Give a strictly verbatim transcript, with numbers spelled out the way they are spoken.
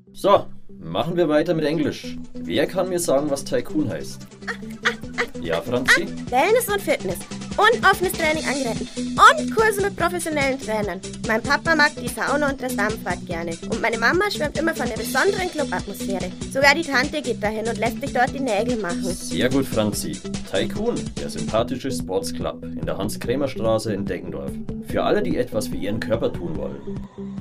So, machen wir weiter mit Englisch. Wer kann mir sagen, was Tycoon heißt? Ja, Franzi? Wellness und Fitness. Und offenes Training angereiht. Und Kurse mit professionellen Trainern. Mein Papa mag die Sauna und das Dampfbad gerne. Und meine Mama schwärmt immer von der besonderen Clubatmosphäre. Sogar die Tante geht dahin und lässt sich dort die Nägel machen. Sehr gut, Franzi. Tycoon, der sympathische Sportsclub in der Hans-Krämer-Straße in Deggendorf. Für alle, die etwas für ihren Körper tun wollen.